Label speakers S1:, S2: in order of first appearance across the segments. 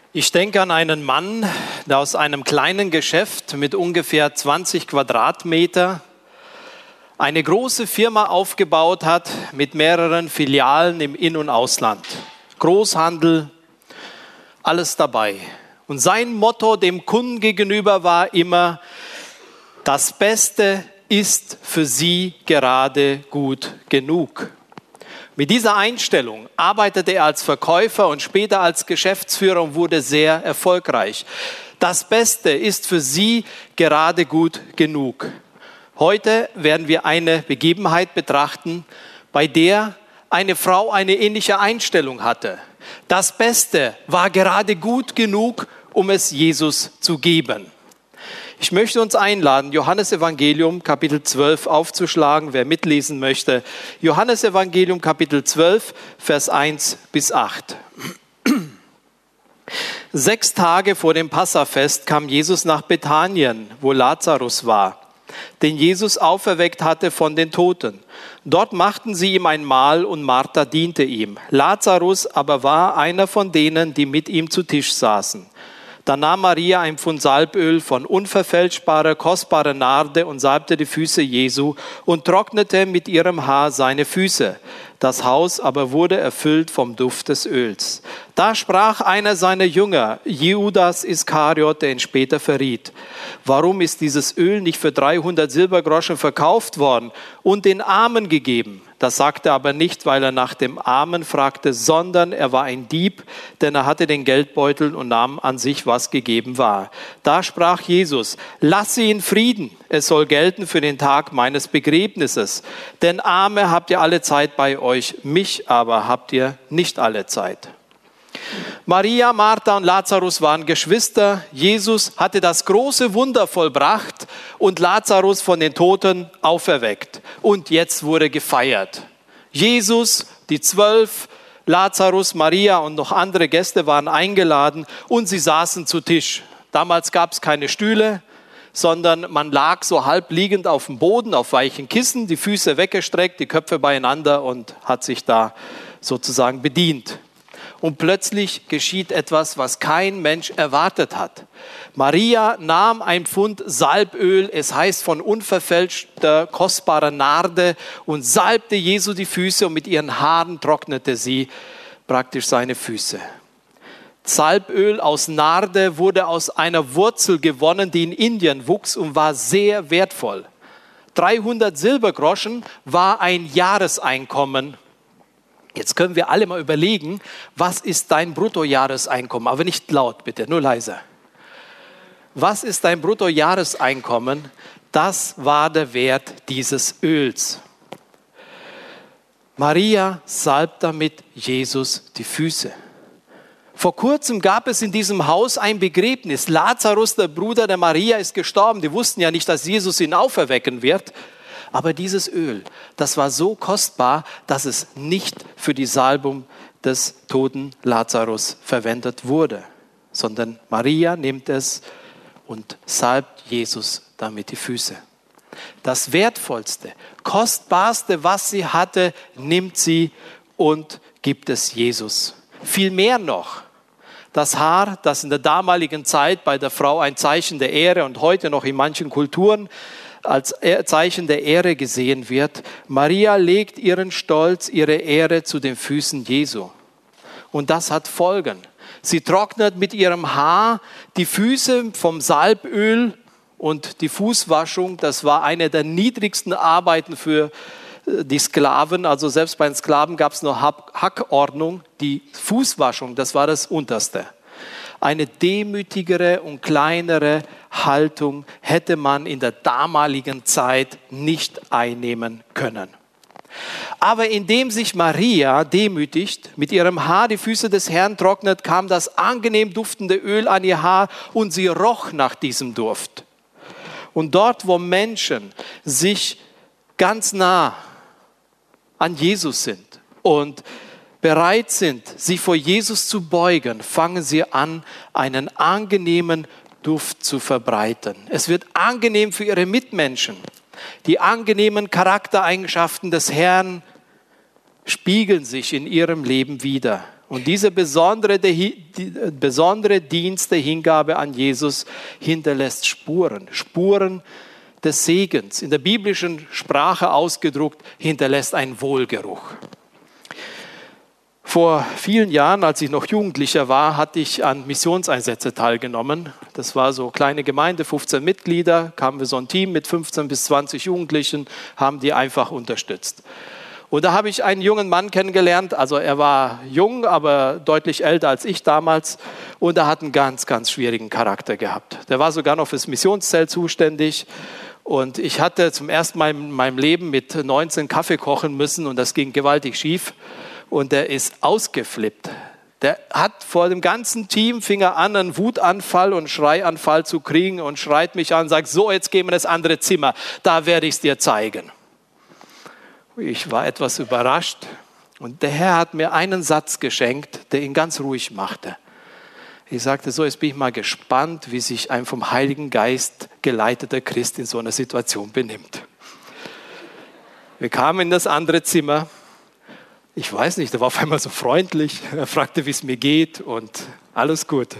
S1: Ich denke an einen Mann, der aus einem kleinen Geschäft mit ungefähr 20 Quadratmeter eine große Firma aufgebaut hat mit mehreren Filialen im In- und Ausland. Großhandel, alles dabei. Und sein Motto dem Kunden gegenüber war immer: Das Beste ist für Sie gerade gut genug. Mit dieser Einstellung arbeitete er als Verkäufer und später als Geschäftsführer und wurde sehr erfolgreich. Das Beste ist für Sie gerade gut genug. Heute werden wir eine Begebenheit betrachten, bei der eine Frau eine ähnliche Einstellung hatte. Das Beste war gerade gut genug, um es Jesus zu geben. Ich möchte uns einladen, Johannes Evangelium Kapitel 12 aufzuschlagen, wer mitlesen möchte. Johannes Evangelium Kapitel 12, Vers 1 bis 8. 6 Tage vor dem Passafest kam Jesus nach Bethanien, wo Lazarus war, den Jesus auferweckt hatte von den Toten. Dort machten sie ihm ein Mahl und Martha diente ihm. Lazarus aber war einer von denen, die mit ihm zu Tisch saßen. Da nahm Maria ein Pfund Salböl von unverfälschbarer, kostbarer Narde und salbte die Füße Jesu und trocknete mit ihrem Haar seine Füße. Das Haus aber wurde erfüllt vom Duft des Öls. Da sprach einer seiner Jünger, Judas Iskariot, der ihn später verriet: Warum ist dieses Öl nicht für 300 Silbergroschen verkauft worden und den Armen gegeben? Das sagte er aber nicht, weil er nach dem Armen fragte, sondern er war ein Dieb, denn er hatte den Geldbeutel und nahm an sich, was gegeben war. Da sprach Jesus: Lass sie in Frieden, es soll gelten für den Tag meines Begräbnisses. Denn Arme habt ihr alle Zeit bei euch, mich aber habt ihr nicht alle Zeit. Maria, Martha und Lazarus waren Geschwister. Jesus hatte das große Wunder vollbracht und Lazarus von den Toten auferweckt. Und jetzt wurde gefeiert. Jesus, die 12, Lazarus, Maria und noch andere Gäste waren eingeladen und sie saßen zu Tisch. Damals gab es keine Stühle, sondern man lag so halb liegend auf dem Boden, auf weichen Kissen, die Füße weggestreckt, die Köpfe beieinander und hat sich da sozusagen bedient. Und plötzlich geschieht etwas, was kein Mensch erwartet hat. Maria nahm ein Pfund Salböl, es heißt von unverfälschter, kostbarer Narde, und salbte Jesu die Füße und mit ihren Haaren trocknete sie praktisch seine Füße. Salböl aus Narde wurde aus einer Wurzel gewonnen, die in Indien wuchs und war sehr wertvoll. 300 Silbergroschen war ein Jahreseinkommen. Jetzt können wir alle mal überlegen, was ist dein Bruttojahreseinkommen? Aber nicht laut bitte, nur leise. Was ist dein Bruttojahreseinkommen? Das war der Wert dieses Öls. Maria salbt damit Jesus die Füße. Vor kurzem gab es in diesem Haus ein Begräbnis. Lazarus, der Bruder der Maria, ist gestorben. Die wussten ja nicht, dass Jesus ihn auferwecken wird. Aber dieses Öl, das war so kostbar, dass es nicht für die Salbung des toten Lazarus verwendet wurde, sondern Maria nimmt es und salbt Jesus damit die Füße. Das Wertvollste, Kostbarste, was sie hatte, nimmt sie und gibt es Jesus. Viel mehr noch. Das Haar, das in der damaligen Zeit bei der Frau ein Zeichen der Ehre und heute noch in manchen Kulturen als Zeichen der Ehre gesehen wird. Maria legt ihren Stolz, ihre Ehre zu den Füßen Jesu. Und das hat Folgen. Sie trocknet mit ihrem Haar die Füße vom Salböl und die Fußwaschung. Das war eine der niedrigsten Arbeiten für die Sklaven. Also selbst bei den Sklaven gab es nur Hackordnung. Die Fußwaschung, das war das Unterste. Eine demütigere und kleinere Haltung hätte man in der damaligen Zeit nicht einnehmen können. Aber indem sich Maria demütigt, mit ihrem Haar die Füße des Herrn trocknet, kam das angenehm duftende Öl an ihr Haar und sie roch nach diesem Duft. Und dort, wo Menschen sich ganz nah an Jesus sind und bereit sind, sich vor Jesus zu beugen, fangen sie an, einen angenehmen Duft zu verbreiten. Es wird angenehm für ihre Mitmenschen. Die angenehmen Charaktereigenschaften des Herrn spiegeln sich in ihrem Leben wider. Und diese besondere Dienst der Hingabe an Jesus hinterlässt Spuren, Spuren des Segens. In der biblischen Sprache ausgedruckt, hinterlässt einen Wohlgeruch. Vor vielen Jahren, als ich noch Jugendlicher war, hatte ich an Missionseinsätzen teilgenommen. Das war so eine kleine Gemeinde, 15 Mitglieder, kamen wir so ein Team mit 15 bis 20 Jugendlichen, haben die einfach unterstützt. Und da habe ich einen jungen Mann kennengelernt, also er war jung, aber deutlich älter als ich damals und er hat einen ganz, ganz schwierigen Charakter gehabt. Der war sogar noch fürs Missionszelt zuständig und ich hatte zum ersten Mal in meinem Leben mit 19 Kaffee kochen müssen und das ging gewaltig schief und der ist ausgeflippt. Der hat vor dem ganzen Team, fing er an, einen Wutanfall und Schreianfall zu kriegen und schreit mich an und sagt, so jetzt gehen wir in das andere Zimmer, da werde ich es dir zeigen. Ich war etwas überrascht und der Herr hat mir einen Satz geschenkt, der ihn ganz ruhig machte. Ich sagte so, jetzt bin ich mal gespannt, wie sich ein vom Heiligen Geist geleiteter Christ in so einer Situation benimmt. Wir kamen in das andere Zimmer. Ich weiß nicht, er war auf einmal so freundlich. Er fragte, wie es mir geht und alles gut.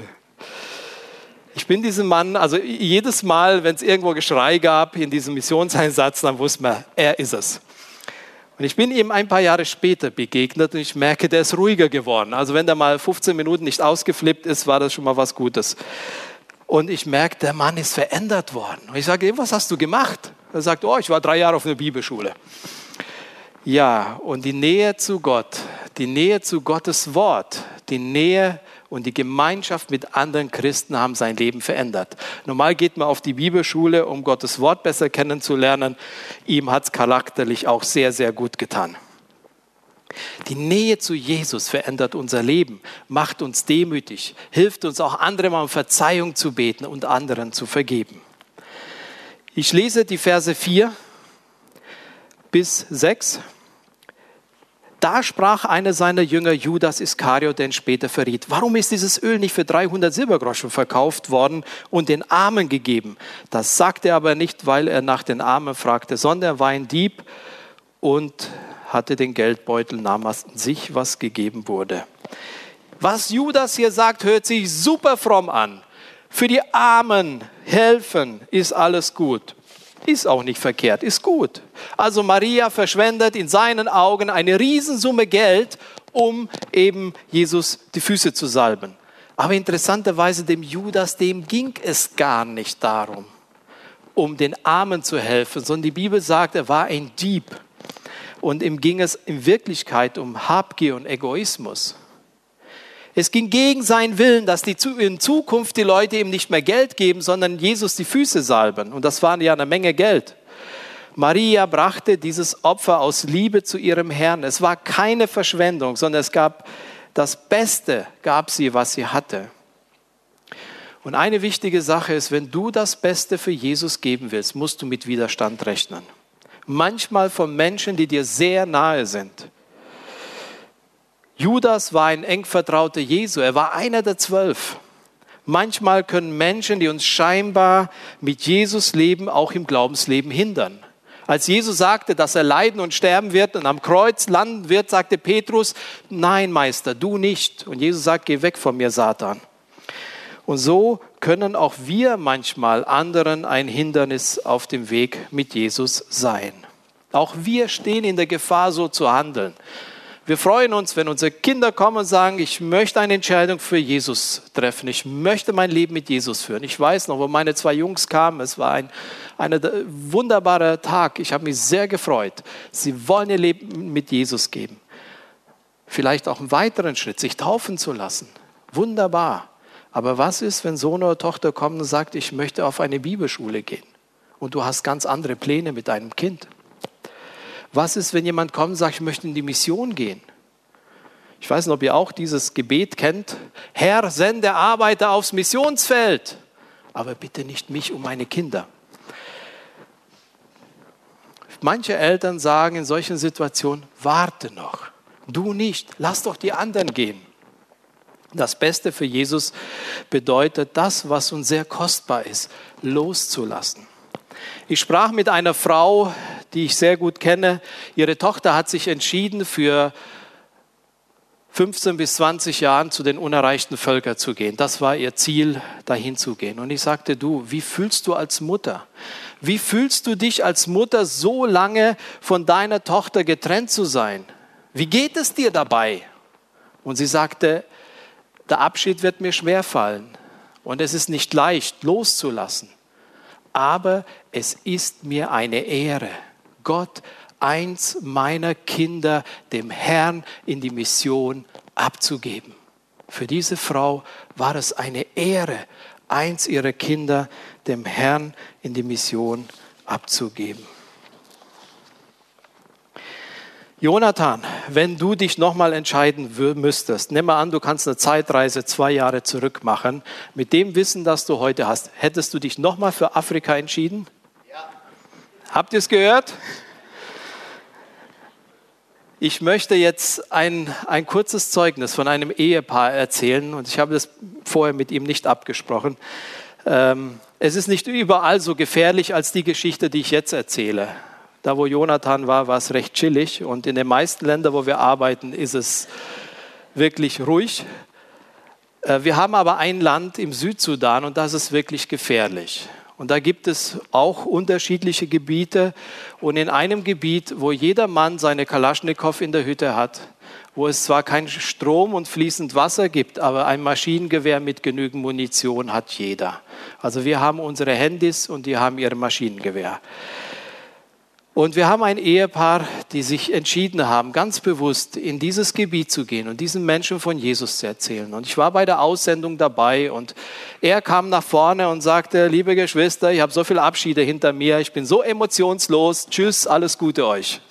S1: Ich bin diesem Mann, also jedes Mal, wenn es irgendwo Geschrei gab in diesem Missionseinsatz, dann wusste man, er ist es. Und ich bin ihm ein paar Jahre später begegnet und ich merke, der ist ruhiger geworden. Also wenn der mal 15 Minuten nicht ausgeflippt ist, war das schon mal was Gutes. Und ich merke, der Mann ist verändert worden. Und ich sage, was hast du gemacht? Er sagt, ich war 3 Jahre auf einer Bibelschule. Ja, und die Nähe zu Gott, die Nähe zu Gottes Wort, die Nähe und die Gemeinschaft mit anderen Christen haben sein Leben verändert. Normal geht man auf die Bibelschule, um Gottes Wort besser kennenzulernen. Ihm hat es charakterlich auch sehr, sehr gut getan. Die Nähe zu Jesus verändert unser Leben, macht uns demütig, hilft uns auch andere mal um Verzeihung zu beten und anderen zu vergeben. Ich lese die Verse 4 bis 6. Da sprach einer seiner Jünger, Judas Iskariot, den später verriet, warum ist dieses Öl nicht für 300 Silbergroschen verkauft worden und den Armen gegeben? Das sagte er aber nicht, weil er nach den Armen fragte, sondern er war ein Dieb und hatte den Geldbeutel, nahm an sich, was gegeben wurde. Was Judas hier sagt, hört sich super fromm an. Für die Armen helfen ist alles gut. Ist auch nicht verkehrt, ist gut. Also Maria verschwendet in seinen Augen eine Riesensumme Geld, um eben Jesus die Füße zu salben. Aber interessanterweise dem Judas, dem ging es gar nicht darum, um den Armen zu helfen, sondern die Bibel sagt, er war ein Dieb. Und ihm ging es in Wirklichkeit um Habgier und Egoismus. Es ging gegen seinen Willen, dass in Zukunft die Leute ihm nicht mehr Geld geben, sondern Jesus die Füße salben. Und das waren ja eine Menge Geld. Maria brachte dieses Opfer aus Liebe zu ihrem Herrn. Es war keine Verschwendung, sondern es gab das Beste, gab sie, was sie hatte. Und eine wichtige Sache ist, wenn du das Beste für Jesus geben willst, musst du mit Widerstand rechnen. Manchmal von Menschen, die dir sehr nahe sind. Judas war ein eng Vertrauter Jesu, er war einer der 12. Manchmal können Menschen, die uns scheinbar mit Jesus leben, auch im Glaubensleben hindern. Als Jesus sagte, dass er leiden und sterben wird und am Kreuz landen wird, sagte Petrus, nein Meister, du nicht. Und Jesus sagt, geh weg von mir, Satan. Und so können auch wir manchmal anderen ein Hindernis auf dem Weg mit Jesus sein. Auch wir stehen in der Gefahr, so zu handeln. Wir freuen uns, wenn unsere Kinder kommen und sagen, ich möchte eine Entscheidung für Jesus treffen. Ich möchte mein Leben mit Jesus führen. Ich weiß noch, wo meine 2 Jungs kamen, es war ein wunderbarer Tag. Ich habe mich sehr gefreut. Sie wollen ihr Leben mit Jesus geben. Vielleicht auch einen weiteren Schritt, sich taufen zu lassen. Wunderbar. Aber was ist, wenn Sohn oder Tochter kommt und sagt, ich möchte auf eine Bibelschule gehen? Und du hast ganz andere Pläne mit deinem Kind. Was ist, wenn jemand kommt und sagt, ich möchte in die Mission gehen? Ich weiß nicht, ob ihr auch dieses Gebet kennt. Herr, sende Arbeiter aufs Missionsfeld, aber bitte nicht mich und meine Kinder. Manche Eltern sagen in solchen Situationen, warte noch, du nicht, lass doch die anderen gehen. Das Beste für Jesus bedeutet, das, was uns sehr kostbar ist, loszulassen. Ich sprach mit einer Frau, die ich sehr gut kenne. Ihre Tochter hat sich entschieden für 15 bis 20 Jahren zu den unerreichten Völkern zu gehen. Das war ihr Ziel, dahin zu gehen. Und ich sagte, du, wie fühlst du als Mutter? Wie fühlst du dich als Mutter, so lange von deiner Tochter getrennt zu sein? Wie geht es dir dabei? Und sie sagte, der Abschied wird mir schwerfallen und es ist nicht leicht loszulassen. Aber es ist mir eine Ehre, Gott eins meiner Kinder dem Herrn in die Mission abzugeben. Für diese Frau war es eine Ehre, eins ihrer Kinder dem Herrn in die Mission abzugeben. Jonathan, wenn du dich nochmal entscheiden müsstest, nimm mal an, du kannst eine Zeitreise 2 Jahre zurück machen, mit dem Wissen, das du heute hast, hättest du dich nochmal für Afrika entschieden? Ja. Habt ihr es gehört? Ich möchte jetzt ein kurzes Zeugnis von einem Ehepaar erzählen und ich habe das vorher mit ihm nicht abgesprochen. Es ist nicht überall so gefährlich als die Geschichte, die ich jetzt erzähle. Da, wo Jonathan war, war es recht chillig und in den meisten Ländern, wo wir arbeiten, ist es wirklich ruhig. Wir haben aber ein Land im Südsudan und das ist wirklich gefährlich. Und da gibt es auch unterschiedliche Gebiete. Und in einem Gebiet, wo jeder Mann seine Kalaschnikow in der Hütte hat, wo es zwar keinen Strom und fließend Wasser gibt, aber ein Maschinengewehr mit genügend Munition hat jeder. Also wir haben unsere Handys und die haben ihr Maschinengewehr. Und wir haben ein Ehepaar, die sich entschieden haben, ganz bewusst in dieses Gebiet zu gehen und diesen Menschen von Jesus zu erzählen. Und ich war bei der Aussendung dabei und er kam nach vorne und sagte, liebe Geschwister, ich habe so viele Abschiede hinter mir, ich bin so emotionslos, tschüss, alles Gute euch.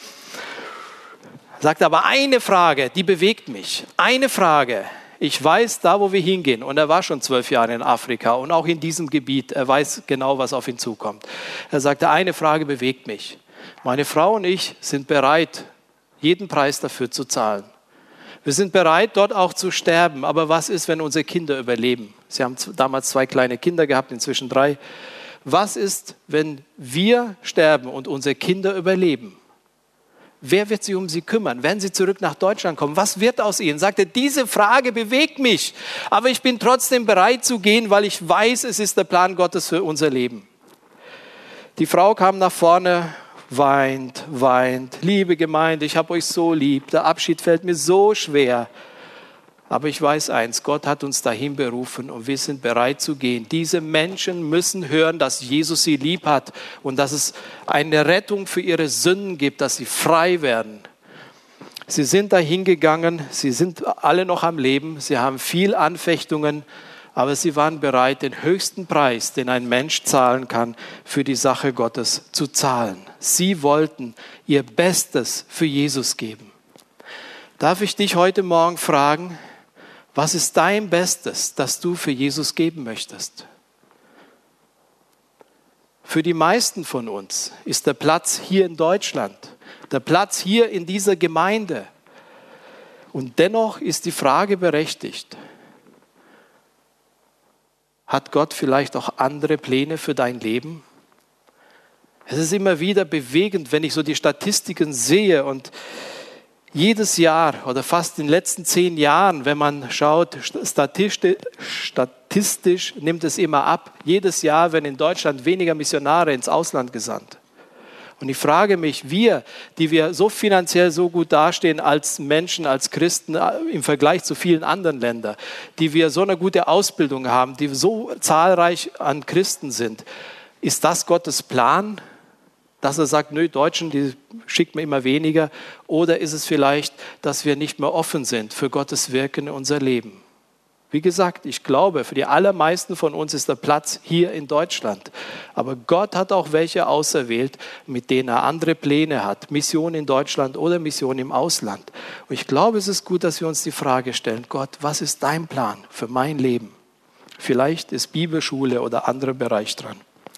S1: Er sagte aber eine Frage, die bewegt mich, eine Frage. Ich weiß, da wo wir hingehen, und er war schon 12 Jahre in Afrika und auch in diesem Gebiet, er weiß genau, was auf ihn zukommt. Er sagte, eine Frage bewegt mich. Meine Frau und ich sind bereit, jeden Preis dafür zu zahlen. Wir sind bereit, dort auch zu sterben. Aber was ist, wenn unsere Kinder überleben? Sie haben damals 2 kleine Kinder gehabt, inzwischen 3. Was ist, wenn wir sterben und unsere Kinder überleben? Wer wird sich um sie kümmern? Wenn sie zurück nach Deutschland kommen, was wird aus ihnen? Sagte, diese Frage bewegt mich. Aber ich bin trotzdem bereit zu gehen, weil ich weiß, es ist der Plan Gottes für unser Leben. Die Frau kam nach vorne, weint, liebe Gemeinde, ich habe euch so lieb, der Abschied fällt mir so schwer. Aber ich weiß eins, Gott hat uns dahin berufen und wir sind bereit zu gehen. Diese Menschen müssen hören, dass Jesus sie lieb hat und dass es eine Rettung für ihre Sünden gibt, dass sie frei werden. Sie sind dahin gegangen, sie sind alle noch am Leben, sie haben viel Anfechtungen, aber sie waren bereit, den höchsten Preis, den ein Mensch zahlen kann, für die Sache Gottes zu zahlen. Sie wollten ihr Bestes für Jesus geben. Darf ich dich heute Morgen fragen, was ist dein Bestes, das du für Jesus geben möchtest? Für die meisten von uns ist der Platz hier in Deutschland, der Platz hier in dieser Gemeinde. Und dennoch ist die Frage berechtigt, hat Gott vielleicht auch andere Pläne für dein Leben? Es ist immer wieder bewegend, wenn ich so die Statistiken sehe und jedes Jahr oder fast in den letzten 10 Jahren, wenn man schaut, statistisch nimmt es immer ab. Jedes Jahr werden in Deutschland weniger Missionare ins Ausland gesandt. Und ich frage mich, wir, die wir so finanziell so gut dastehen als Menschen, als Christen im Vergleich zu vielen anderen Ländern, die wir so eine gute Ausbildung haben, die so zahlreich an Christen sind, ist das Gottes Plan, dass er sagt, nö, Deutschen, die schickt mir immer weniger? Oder ist es vielleicht, dass wir nicht mehr offen sind für Gottes Wirken in unser Leben? Wie gesagt, ich glaube, für die allermeisten von uns ist der Platz hier in Deutschland. Aber Gott hat auch welche auserwählt, mit denen er andere Pläne hat. Mission in Deutschland oder Mission im Ausland. Und ich glaube, es ist gut, dass wir uns die Frage stellen, Gott, was ist dein Plan für mein Leben? Vielleicht ist Bibelschule oder anderer Bereich dran.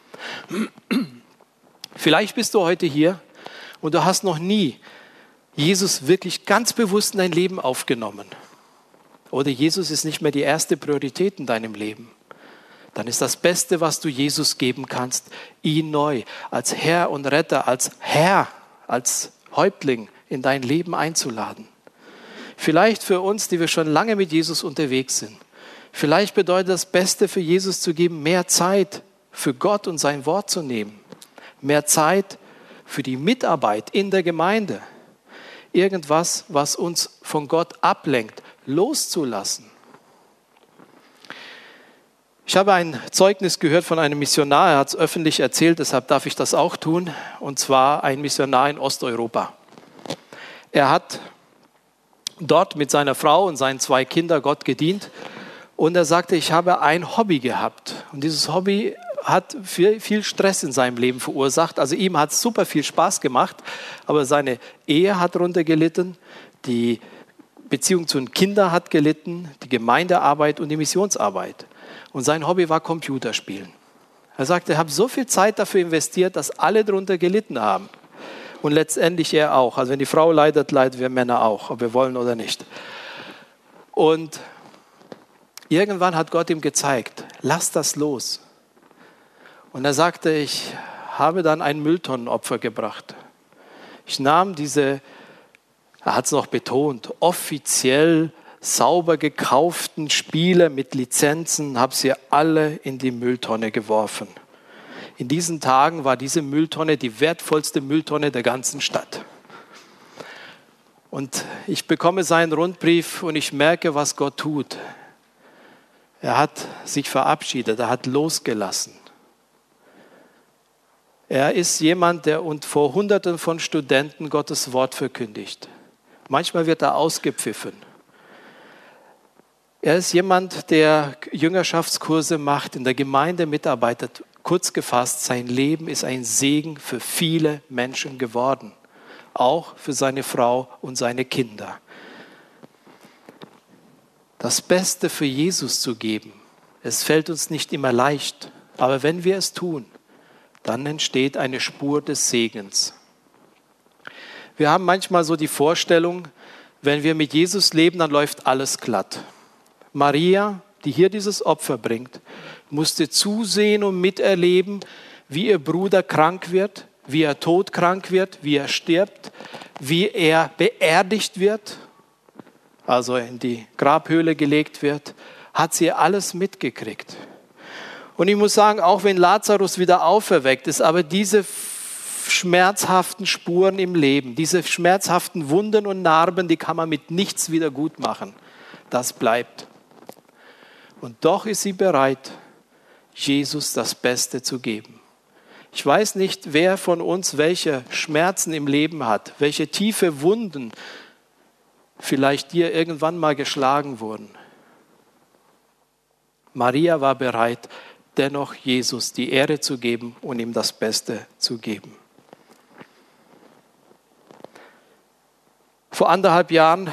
S1: Vielleicht bist du heute hier und du hast noch nie Jesus wirklich ganz bewusst in dein Leben aufgenommen. Oder Jesus ist nicht mehr die erste Priorität in deinem Leben. Dann ist das Beste, was du Jesus geben kannst, ihn neu als Herr und Retter, als Herr, als Häuptling in dein Leben einzuladen. Vielleicht für uns, die wir schon lange mit Jesus unterwegs sind. Vielleicht bedeutet das Beste für Jesus zu geben, mehr Zeit für Gott und sein Wort zu nehmen. Mehr Zeit für die Mitarbeit in der Gemeinde. Irgendwas, was uns von Gott ablenkt, loszulassen. Ich habe ein Zeugnis gehört von einem Missionar, er hat es öffentlich erzählt, deshalb darf ich das auch tun, und zwar ein Missionar in Osteuropa. Er hat dort mit seiner Frau und seinen 2 Kindern Gott gedient und er sagte, ich habe ein Hobby gehabt und dieses Hobby hat viel Stress in seinem Leben verursacht. Also ihm hat es super viel Spaß gemacht, aber seine Ehe hat darunter gelitten, die Beziehung zu den Kindern hat gelitten, die Gemeindearbeit und die Missionsarbeit. Und sein Hobby war Computerspielen. Er sagte, ich habe so viel Zeit dafür investiert, dass alle darunter gelitten haben. Und letztendlich er auch. Also wenn die Frau leidet, leiden wir Männer auch, ob wir wollen oder nicht. Und irgendwann hat Gott ihm gezeigt, lass das los. Und er sagte, ich habe dann ein Mülltonnenopfer gebracht. Ich nahm er hat es noch betont, offiziell sauber gekauften Spiele mit Lizenzen, habe sie alle in die Mülltonne geworfen. In diesen Tagen war diese Mülltonne die wertvollste Mülltonne der ganzen Stadt. Und ich bekomme seinen Rundbrief und ich merke, was Gott tut. Er hat sich verabschiedet, er hat losgelassen. Er ist jemand, der vor Hunderten von Studenten Gottes Wort verkündigt. Manchmal wird er ausgepfiffen. Er ist jemand, der Jüngerschaftskurse macht, in der Gemeinde mitarbeitet. Kurz gefasst, sein Leben ist ein Segen für viele Menschen geworden. Auch für seine Frau und seine Kinder. Das Beste für Jesus zu geben, es fällt uns nicht immer leicht. Aber wenn wir es tun, dann entsteht eine Spur des Segens. Wir haben manchmal so die Vorstellung, wenn wir mit Jesus leben, dann läuft alles glatt. Maria, die hier dieses Opfer bringt, musste zusehen und miterleben, wie ihr Bruder krank wird, wie er todkrank wird, wie er stirbt, wie er beerdigt wird, also in die Grabhöhle gelegt wird, hat sie alles mitgekriegt. Und ich muss sagen, auch wenn Lazarus wieder auferweckt ist, aber diese schmerzhaften Spuren im Leben, diese schmerzhaften Wunden und Narben, die kann man mit nichts wieder gut machen. Das bleibt. Und doch ist sie bereit, Jesus das Beste zu geben. Ich weiß nicht, wer von uns welche Schmerzen im Leben hat, welche tiefe Wunden vielleicht dir irgendwann mal geschlagen wurden. Maria war bereit, dennoch Jesus die Ehre zu geben und ihm das Beste zu geben. Vor 1,5 Jahren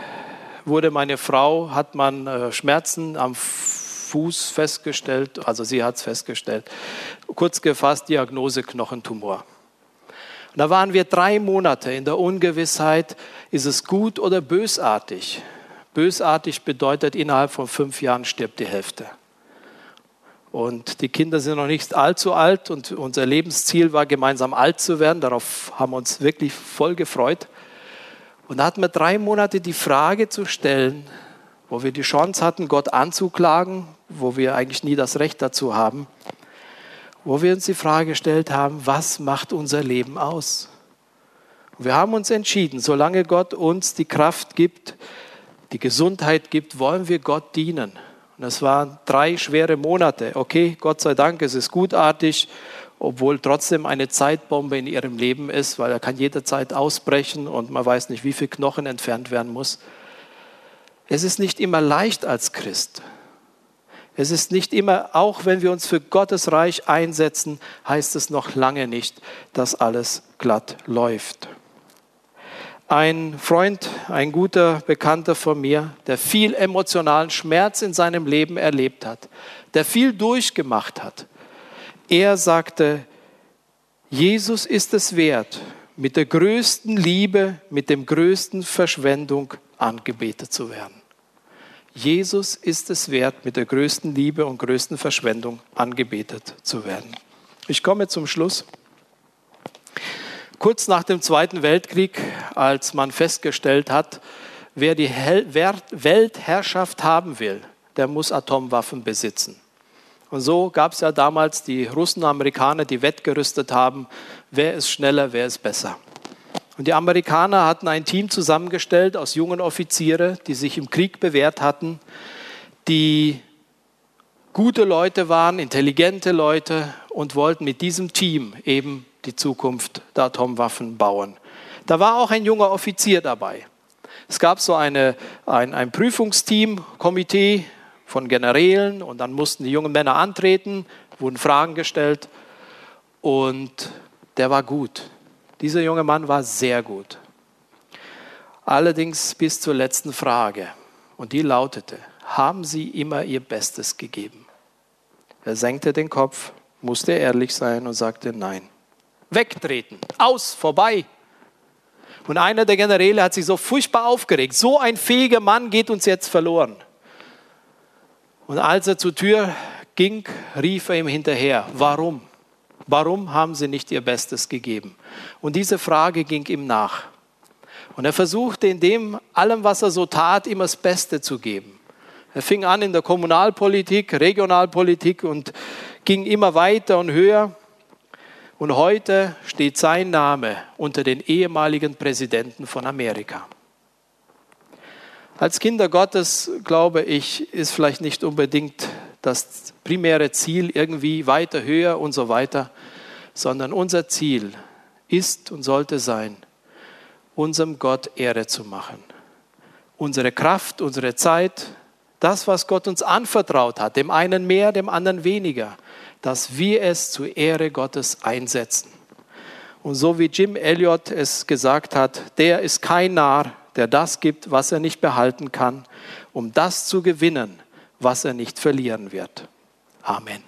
S1: hat man Schmerzen am Fuß festgestellt, also sie hat es festgestellt. Kurz gefasst, Diagnose Knochentumor. Und da waren wir 3 Monate in der Ungewissheit, ist es gut oder bösartig? Bösartig bedeutet, innerhalb von 5 Jahren stirbt die Hälfte. Und die Kinder sind noch nicht allzu alt und unser Lebensziel war, gemeinsam alt zu werden. Darauf haben wir uns wirklich voll gefreut. Und da hatten wir 3 Monate die Frage zu stellen, wo wir die Chance hatten, Gott anzuklagen, wo wir eigentlich nie das Recht dazu haben, wo wir uns die Frage gestellt haben, was macht unser Leben aus? Und wir haben uns entschieden, solange Gott uns die Kraft gibt, die Gesundheit gibt, wollen wir Gott dienen. Und es waren 3 schwere Monate. Okay, Gott sei Dank, es ist gutartig, obwohl trotzdem eine Zeitbombe in ihrem Leben ist, weil er kann jederzeit ausbrechen und man weiß nicht, wie viel Knochen entfernt werden muss. Es ist nicht immer leicht als Christ. Es ist nicht immer, auch wenn wir uns für Gottes Reich einsetzen, heißt es noch lange nicht, dass alles glatt läuft. Ein Freund, ein guter Bekannter von mir, der viel emotionalen Schmerz in seinem Leben erlebt hat, der viel durchgemacht hat, er sagte, Jesus ist es wert, mit der größten Liebe, mit dem größten Verschwendung angebetet zu werden. Jesus ist es wert, mit der größten Liebe und größten Verschwendung angebetet zu werden. Ich komme zum Schluss. Kurz nach dem Zweiten Weltkrieg, als man festgestellt hat, wer die Weltherrschaft haben will, der muss Atomwaffen besitzen. Und so gab es ja damals die Russen und Amerikaner, die wettgerüstet haben, wer ist schneller, wer ist besser. Und die Amerikaner hatten ein Team zusammengestellt aus jungen Offizieren, die sich im Krieg bewährt hatten, die gute Leute waren, intelligente Leute und wollten mit diesem Team eben die Zukunft der Atomwaffen bauen. Da war auch ein junger Offizier dabei. Es gab so ein Prüfungsteam, Komitee von Generälen und dann mussten die jungen Männer antreten, wurden Fragen gestellt und der war gut. Dieser junge Mann war sehr gut. Allerdings bis zur letzten Frage und die lautete: Haben Sie immer Ihr Bestes gegeben? Er senkte den Kopf, musste ehrlich sein und sagte nein. Wegtreten, aus, vorbei. Und einer der Generäle hat sich so furchtbar aufgeregt. So ein fähiger Mann geht uns jetzt verloren. Und als er zur Tür ging, rief er ihm hinterher: Warum? Warum haben Sie nicht Ihr Bestes gegeben? Und diese Frage ging ihm nach. Und er versuchte in dem allem, was er so tat, immer das Beste zu geben. Er fing an in der Kommunalpolitik, Regionalpolitik und ging immer weiter und höher. Und heute steht sein Name unter den ehemaligen Präsidenten von Amerika. Als Kinder Gottes, glaube ich, ist vielleicht nicht unbedingt das primäre Ziel irgendwie weiter, höher und so weiter, sondern unser Ziel ist und sollte sein, unserem Gott Ehre zu machen. Unsere Kraft, unsere Zeit, das, was Gott uns anvertraut hat, dem einen mehr, dem anderen weniger, dass wir es zur Ehre Gottes einsetzen. Und so wie Jim Elliot es gesagt hat, der ist kein Narr, der das gibt, was er nicht behalten kann, um das zu gewinnen, was er nicht verlieren wird. Amen.